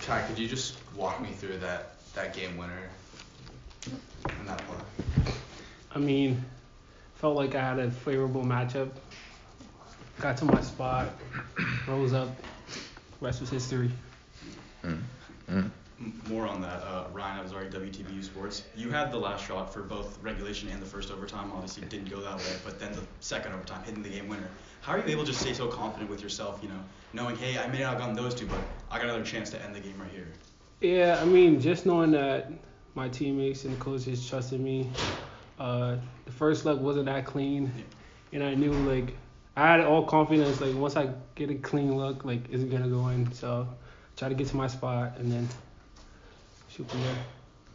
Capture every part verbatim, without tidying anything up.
Kai, could you just walk me through that, that game winner and that play? I mean, felt like I had a favorable matchup. Got to my spot, rose up, rest was history. Mm. Mm. More on that, uh, Ryan Avzari, W T B U Sports. You had the last shot for both regulation and the first overtime. Obviously, it didn't go that way, but then the second overtime, hitting the game winner. How are you able to stay so confident with yourself, you know, knowing, hey, I may not have gotten those two, but I got another chance to end the game right here? Yeah, I mean, just knowing that my teammates and coaches trusted me. Uh, the first leg wasn't that clean, and I knew, like, I had all confidence, like, once I get a clean look, like, it's going to go in. So, try to get to my spot and then shoot from there.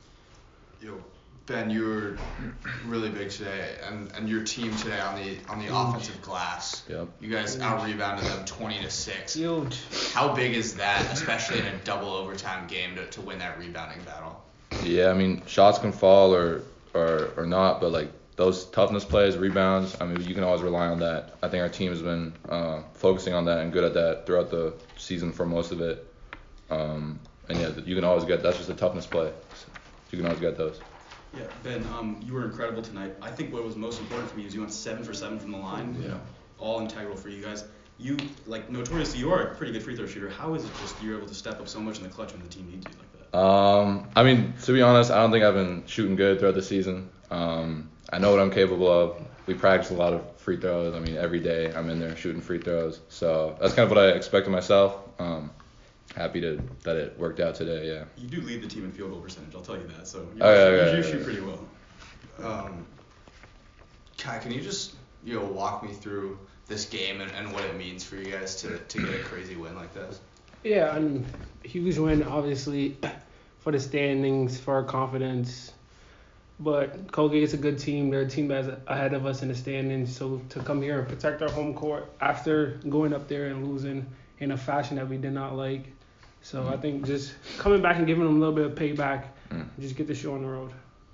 Yo, Ben, you were really big today, and, and your team today on the on the offensive glass. Yep. You guys out rebounded them twenty to six. Huge. How big is that, especially in a double overtime game, to, to win that rebounding battle? Yeah, I mean, shots can fall or, or or not, but like those toughness plays, rebounds, I mean, you can always rely on that. I think our team has been uh, focusing on that and good at that throughout the season for most of it. Um, and yeah, you can always get, that's just a toughness play. So you can always get those. Yeah, Ben, um, you were incredible tonight. I think what was most important for me is you went seven for seven from the line. Yeah. All integral for you guys. You, like, notoriously, you are a pretty good free throw shooter. How is it just you're able to step up so much in the clutch when the team needs you like that? Um, I mean, to be honest, I don't think I've been shooting good throughout the season. Um, I know what I'm capable of. We practice a lot of free throws. I mean, every day I'm in there shooting free throws. So that's kind of what I expect of myself. Um, happy to that it worked out today, yeah. You do lead the team in field goal percentage, I'll tell you that. So you, Oh, yeah, you, yeah, you yeah, shoot yeah. pretty well. Um, Kai, can you just you know walk me through this game and, and what it means for you guys to, to get a crazy win like this? Yeah, I mean, huge win, obviously, for the standings, for our confidence. But Colgate's a good team. They're a team that's ahead of us in the standings. So to come here and protect our home court after going up there and losing in a fashion that we did not like. So Mm. I think just coming back and giving them a little bit of payback, Mm. just get the show on the road.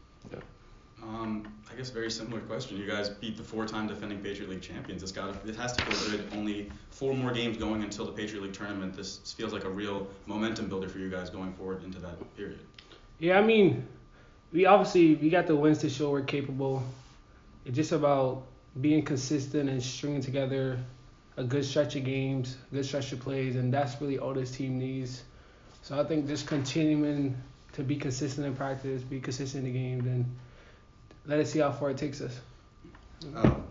Um, I guess very similar question. You guys beat the four-time defending Patriot League champions. It's got it has to feel good. Only four more games going until the Patriot League tournament. This feels like a real momentum builder for you guys going forward into that period. Yeah, I mean, we obviously we got the wins to show we're capable. It's just about being consistent and stringing together a good stretch of games, good stretch of plays, and that's really all this team needs. So I think just continuing to be consistent in practice, be consistent in the games, and let us see how far it takes us. Um,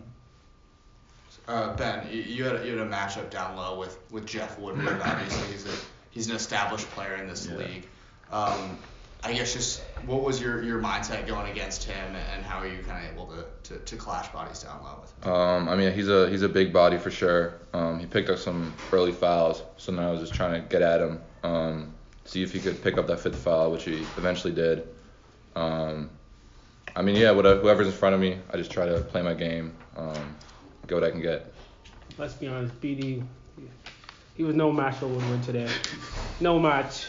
uh, Ben, you, you had a, you had a matchup down low with, with Jeff Woodward. Obviously, he's a he's an established player in this Yeah. league. Um, I guess just what was your, your mindset going against him, and how are you kind of able to, to, to clash bodies down low with him? Um, I mean, he's a he's a big body for sure. Um, he picked up some early fouls, so now I was just trying to get at him, um, see if he could pick up that fifth foul, which he eventually did. Um, I mean, yeah, whatever, whoever's in front of me, I just try to play my game, um, get what I can get. Let's be honest, B D, he was no match for Woodward today. No match.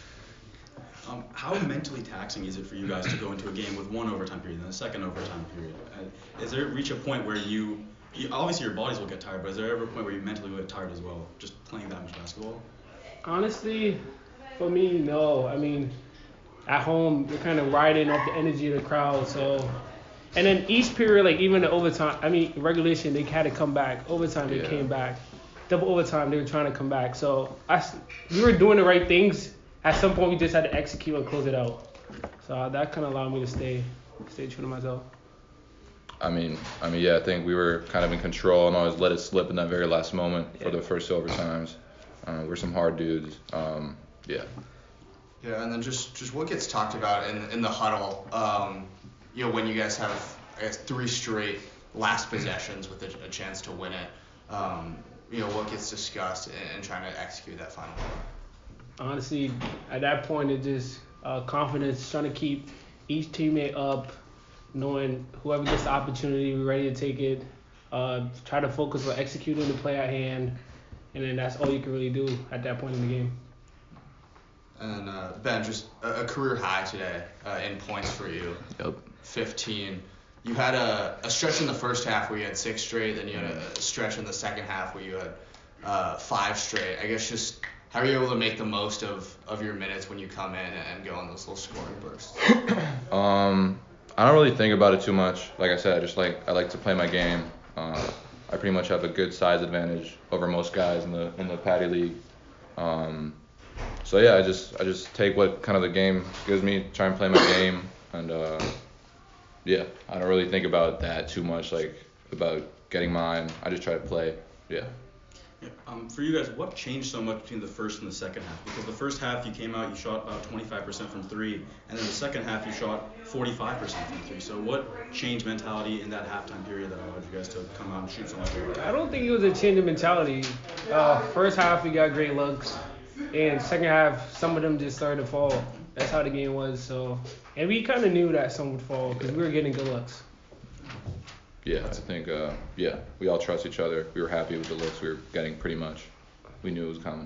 Um, how mentally taxing is it for you guys to go into a game with one overtime period and a second overtime period? Uh, is there reach a point where you, you, obviously your bodies will get tired, but is there ever a point where you mentally will get tired as well, just playing that much basketball? Honestly, for me, no. I mean, at home, you're kind of riding off the energy of the crowd. So, and then each period, like even the overtime, I mean, regulation, they had to come back. Overtime, they Yeah. came back. Double overtime, they were trying to come back. So, I, we were doing the right things. At some point, we just had to execute and close it out. So uh, that kind of allowed me to stay, stay true to myself. I mean, I mean, yeah, I think we were kind of in control and always let it slip in that very last moment Yeah. for the first overtimes. Uh, we're some hard dudes. Um, yeah. Yeah, and then just, just what gets talked about in in the huddle, um, you know, when you guys have, I guess, three straight last possessions with a, a chance to win it, um, you know, what gets discussed in, in trying to execute that final play? Honestly, at that point, it just uh, confidence, trying to keep each teammate up, knowing whoever gets the opportunity, we're ready to take it. Uh, try to focus on executing the play at hand, and then that's all you can really do at that point in the game. And uh, Ben, just a, a career high today uh, in points for you. Yep. fifteen. You had a, a stretch in the first half where you had six straight, then you had a stretch in the second half where you had uh, five straight. I guess just how are you able to make the most of, of your minutes when you come in and go on those little scoring bursts? Um, I don't really think about it too much. Like I said, I just like I like to play my game. Uh, I pretty much have a good size advantage over most guys in the in the Patty League. Um, so yeah, I just I just take what kind of the game gives me, try and play my game, and uh, yeah, I don't really think about that too much, like about getting mine. I just try to play. Yeah. Yeah, um, for you guys, what changed so much between the first and the second half? Because the first half you came out, you shot about twenty-five percent from three, and then the second half you shot forty-five percent from three. So what changed mentality in that halftime period that allowed you guys to come out and shoot so much? I don't think it was a change in mentality. Uh, first half we got great looks, and second half some of them just started to fall. That's how the game was. So, and we kind of knew that some would fall because we were getting good looks. Yeah, I think, uh, yeah, we all trust each other. We were happy with the looks we were getting pretty much. We knew it was coming.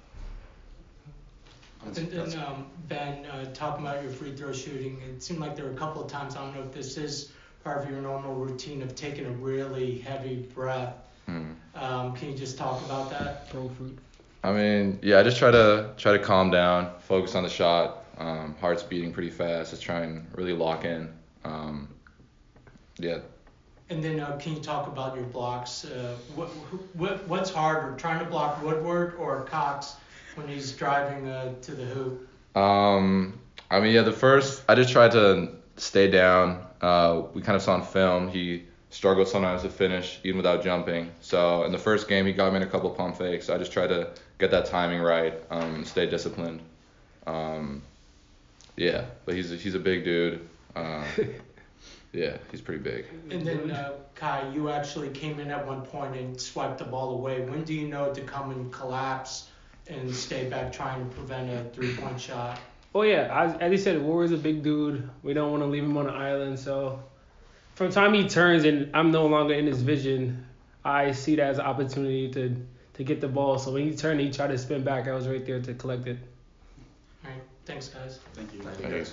And then, um, Ben, uh, talking about your free throw shooting, it seemed like there were a couple of times, I don't know if this is part of your normal routine of taking a really heavy breath. Hmm. Um, can you just talk about that? Pro fruit. I mean, yeah, I just try to try to calm down, focus on the shot. Um, heart's beating pretty fast. Just try and really lock in. Um, yeah. And then uh, can you talk about your blocks? Uh, what, what What's harder, trying to block Woodward or Cox when he's driving uh, to the hoop? Um, I mean, yeah, the first, I just tried to stay down. Uh, we kind of saw on film he struggled sometimes to finish even without jumping. So in the first game he got me in a couple pump fakes. So I just tried to get that timing right, um, stay disciplined. Um, yeah, but he's a, he's a big dude. Uh, Yeah, he's pretty big. And then, uh, Kai, you actually came in at one point and swiped the ball away. When do you know to come and collapse and stay back trying to prevent a three-point shot? Oh yeah, as, as he said, Warrior's a big dude. We don't want to leave him on the island. So from the time he turns and I'm no longer in his vision, I see that as an opportunity to to get the ball. So when he turned, he tried to spin back. I was right there to collect it. All right, thanks, guys. Thank you. Thank you, guys.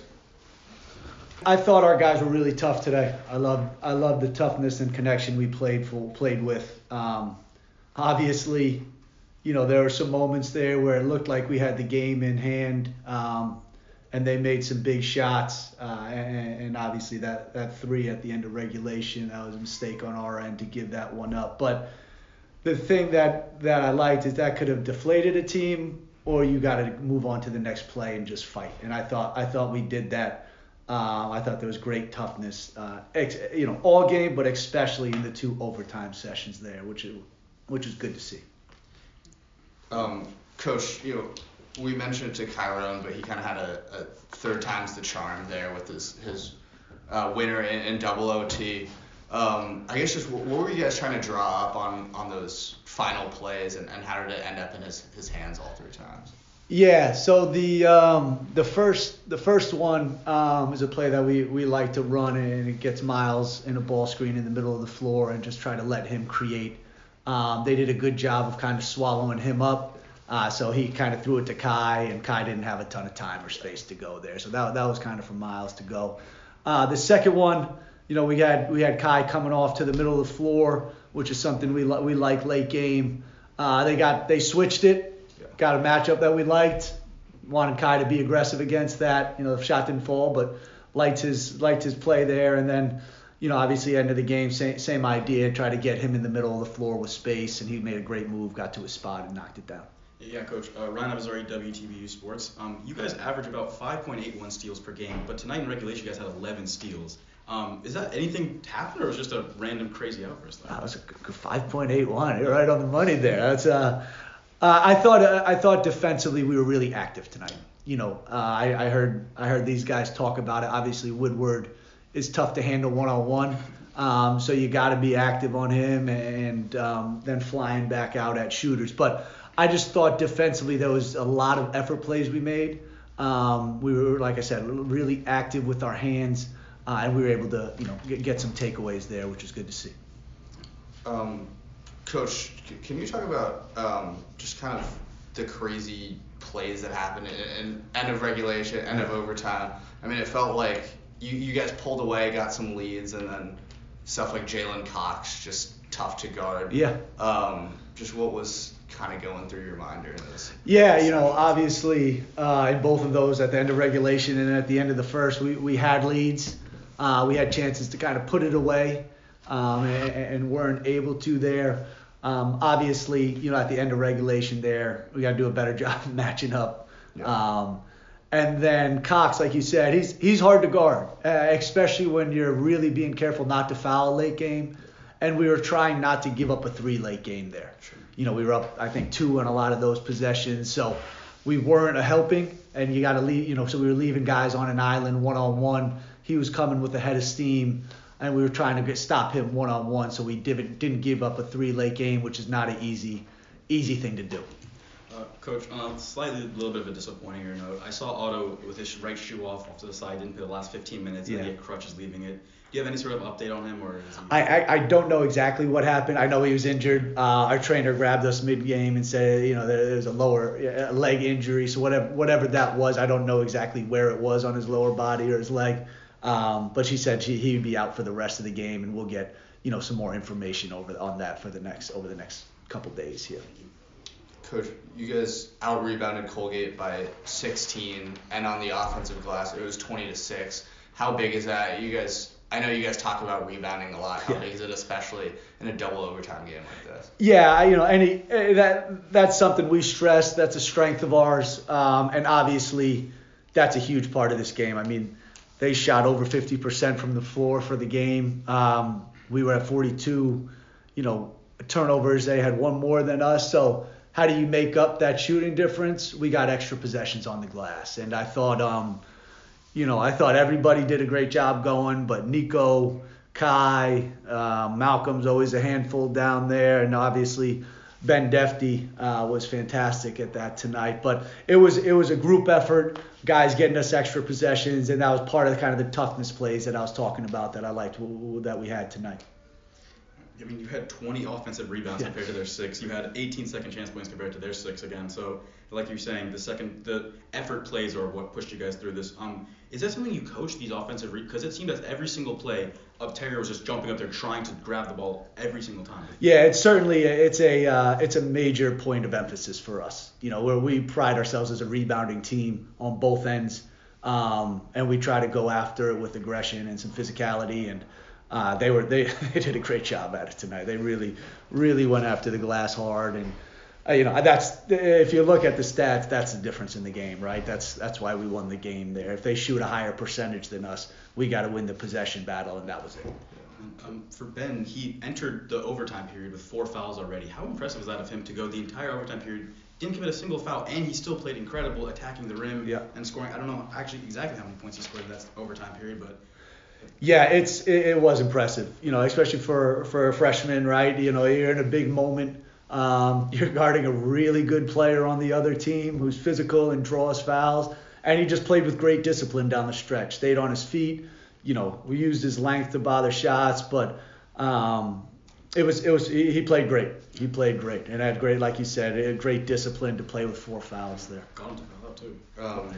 I thought our guys were really tough today. I love I love the toughness and connection we played for played with. Um, obviously, you know, there were some moments there where it looked like we had the game in hand, um, and they made some big shots. Uh, and, and obviously that, that three at the end of regulation, that was a mistake on our end to give that one up. But the thing that, that I liked is that could have deflated a team, or you got to move on to the next play and just fight. And I thought I thought we did that. Um, I thought there was great toughness, uh, ex- you know, all game, but especially in the two overtime sessions there, which is, which is good to see. Um, Coach, you know, we mentioned it to Kyron, but he kind of had a, a third time's the charm there with his his uh, winner in, in double O T. Um, I guess just what, what were you guys trying to draw up on, on those final plays, and, and how did it end up in his, his hands all three times? Yeah, so the um, the first the first one um, is a play that we, we like to run, and it gets Miles in a ball screen in the middle of the floor and just try to let him create. Um, they did a good job of kind of swallowing him up, uh, so he kind of threw it to Kai, and Kai didn't have a ton of time or space to go there, so that that was kind of for Miles to go. Uh, the second one, you know, we had we had Kai coming off to the middle of the floor, which is something we li- we like late game. Uh, they got they switched it. Got a matchup that we liked. Wanted Kai to be aggressive against that. You know, the shot didn't fall, but liked his liked his play there. And then, you know, obviously end of the game, same same idea. Try to get him in the middle of the floor with space, and he made a great move, got to his spot, and knocked it down. Yeah, Coach. Uh, Ryan Avazari, W T B U Sports. Um, you guys average about five point eight one steals per game, but tonight in regulation you guys had eleven steals. Um, is that anything happened, or was it just a random crazy outburst? That was a good five point eight one. You're right on the money there. That's uh. Uh, I thought uh, I thought defensively we were really active tonight. You know, uh, I, I heard I heard these guys talk about it. Obviously, Woodward is tough to handle one on one, so you got to be active on him, and um, then flying back out at shooters. But I just thought defensively there was a lot of effort plays we made. Um, we were, like I said, really active with our hands, uh, and we were able to, you know, get, get some takeaways there, which is good to see. Um, Coach, can you talk about um, just kind of the crazy plays that happened in, in end of regulation, end of overtime? I mean, it felt like you, you guys pulled away, got some leads, and then stuff like Jalen Cox, just tough to guard. Yeah. Um, just what was kind of going through your mind during this? Yeah, you know, obviously uh, in both of those, at the end of regulation and at the end of the first, we, we had leads. Uh, we had chances to kind of put it away, um, and, and weren't able to there. Um, obviously, you know, at the end of regulation there, we got to do a better job of matching up. Yeah. Um, and then Cox, like you said, he's he's hard to guard, uh, especially when you're really being careful not to foul a late game. And we were trying not to give up a three late game there. Sure. You know, we were up, I think, two on a lot of those possessions. So we weren't helping, and you got to leave, you know, so we were leaving guys on an island one-on-one. He was coming with a head of steam, and we were trying to get, stop him one-on-one, so we didn't, didn't give up a three late game, which is not an easy, easy thing to do. Uh, Coach, uh, slightly a little bit of a disappointing note. I saw Otto with his right shoe off off to the side, didn't play the last fifteen minutes, and Yeah. he had crutches leaving it. Do you have any sort of update on him, or is he? I, I, I don't know exactly what happened. I know he was injured. Uh, our trainer grabbed us mid-game and said, you know, there, there's a lower uh, leg injury. So whatever whatever that was, I don't know exactly where it was on his lower body or his leg. Um, but she said she, he would be out for the rest of the game, and we'll get, you know, some more information over on that for the next over the next couple days here. Coach, you guys out rebounded Colgate by sixteen, and on the offensive glass it was twenty to six. How big is that? You guys, I know you guys talk about rebounding a lot. How Yeah. big is it, especially in a double overtime game like this? Yeah, I- you know, any eh, that that's something we stress. That's a strength of ours, um, and obviously that's a huge part of this game. I mean, they shot over fifty percent from the floor for the game. Um, we were at forty-two, you know, turnovers. They had one more than us. So how do you make up that shooting difference? We got extra possessions on the glass, and I thought, um, you know, I thought everybody did a great job going, but Nico, Kai, uh, Malcolm's always a handful down there, and obviously Ben Defty uh, was fantastic at that tonight. But it was it was a group effort, guys getting us extra possessions, and that was part of the, kind of the toughness plays that I was talking about that I liked w- w- that we had tonight. I mean, you had twenty offensive rebounds Yeah. compared to their six. You had eighteen second chance points compared to their six again. So, like you're saying, the second the effort plays are what pushed you guys through this. Um, is that something you coach these offensive? Because it seemed that every single play, up Terry was just jumping up there trying to grab the ball every single time. Yeah, it's certainly it's a uh, it's a major point of emphasis for us. You know, where we pride ourselves as a rebounding team on both ends, um, and we try to go after it with aggression and some physicality. And uh, they were they, they did a great job at it tonight. They really really went after the glass hard, and uh, you know that's if you look at the stats, that's the difference in the game, right? That's that's why we won the game there. If they shoot a higher percentage than us, we got to win the possession battle, and that was it. Um, for Ben, he entered the overtime period with four fouls already. How impressive is that of him to go the entire overtime period, didn't commit a single foul, and he still played incredible, attacking the rim Yeah. and scoring. I don't know actually exactly how many points he scored in that overtime period, but Yeah, it's it, it was impressive, you know, especially for for a freshman, right? You know, you're in a big moment. Um, you're guarding a really good player on the other team who's physical and draws fouls, and he just played with great discipline down the stretch. Stayed on his feet. You know, we used his length to bother shots, but um, it was it was he, he played great. He played great and had great, like you said, a great discipline to play with four fouls there. got him to foul out too. Um,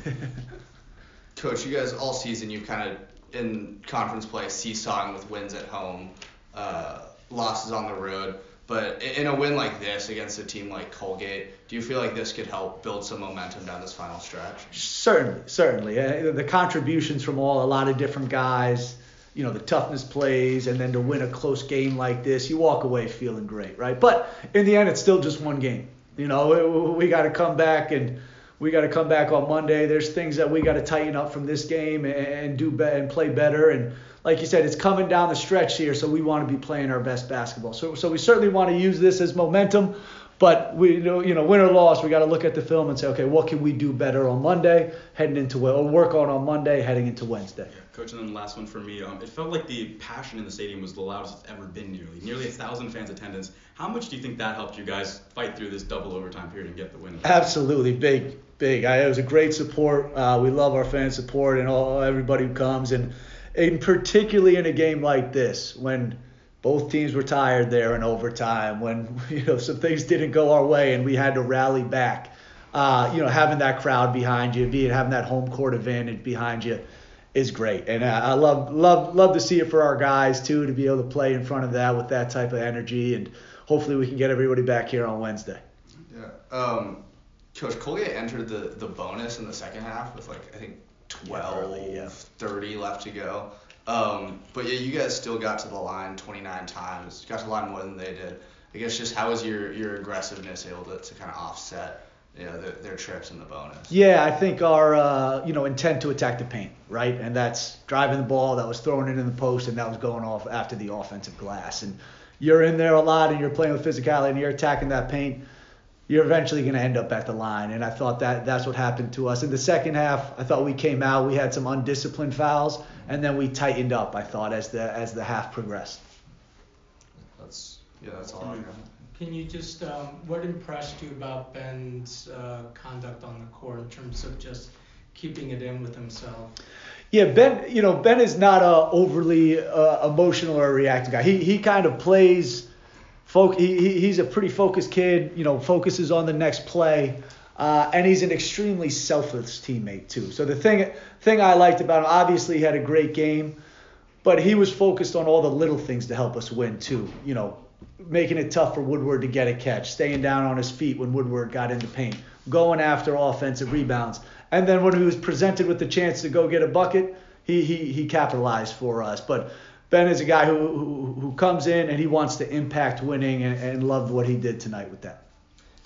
Coach, you guys all season you've kind of in conference play seesawing with wins at home, uh, losses on the road. But in a win like this against a team like Colgate, do you feel like this could help build some momentum down this final stretch? Certainly, certainly. Uh, the contributions from all a lot of different guys, you know, the toughness plays, and then to win a close game like this, you walk away feeling great, right? But in the end, it's still just one game. You know, we, we got to come back and we got to come back on Monday. There's things that we got to tighten up from this game and, and do be- and play better. And like you said, it's coming down the stretch here, so we want to be playing our best basketball. So, so we certainly want to use this as momentum. But we, you know, you know, win or loss, we got to look at the film and say, okay, what can we do better on Monday, heading into or work on on Monday, heading into Wednesday. Yeah, Coach, and then the last one for me. Um, it felt like the passion in the stadium was the loudest it's ever been. Nearly, nearly a thousand fans attendance. How much do you think that helped you guys fight through this double overtime period and get the win? Absolutely, big, big. I, it was a great support. Uh, we love our fan support and all everybody who comes, and, and particularly in a game like this when both teams were tired there in overtime, when you know some things didn't go our way and we had to rally back. Uh, you know, having that crowd behind you, being having that home court advantage behind you, is great. And I love love love to see it for our guys too, to be able to play in front of that with that type of energy. And hopefully we can get everybody back here on Wednesday. Um, Coach Colgate entered the, the bonus in the second half with like I think twelve, early, yeah. thirty left to go. Um, but yeah, you guys still got to the line twenty-nine times. Got to the line more than they did. I guess just how was your, your aggressiveness able to, to kind of offset you know the, their trips in the bonus? Yeah, I think our uh, you know intent to attack the paint, right, and that's driving the ball, that was throwing it in the post, and that was going off after the offensive glass. And you're in there a lot, and you're playing with physicality, and you're attacking that paint. You're eventually going to end up at the line, and I thought that that's what happened to us. In the second half, I thought we came out, we had some undisciplined fouls, and then we tightened up, I thought, as the as the half progressed. That's yeah, that's all I got. Can you just, um, what impressed you about Ben's uh, conduct on the court in terms of just keeping it in with himself? Yeah, Ben, you know, Ben is not a overly uh, emotional or reactive guy. He he kind of plays, folk. He, he he's a pretty focused kid. You know, focuses on the next play, uh, and he's an extremely selfless teammate too. So the thing thing I liked about him, obviously, he had a great game, but he was focused on all the little things to help us win too. You know, making it tough for Woodward to get a catch, staying down on his feet when Woodward got into paint, going after offensive rebounds. And then when he was presented with the chance to go get a bucket, he he, he capitalized for us. But Ben is a guy who, who, who comes in and he wants to impact winning and, and loved what he did tonight with that.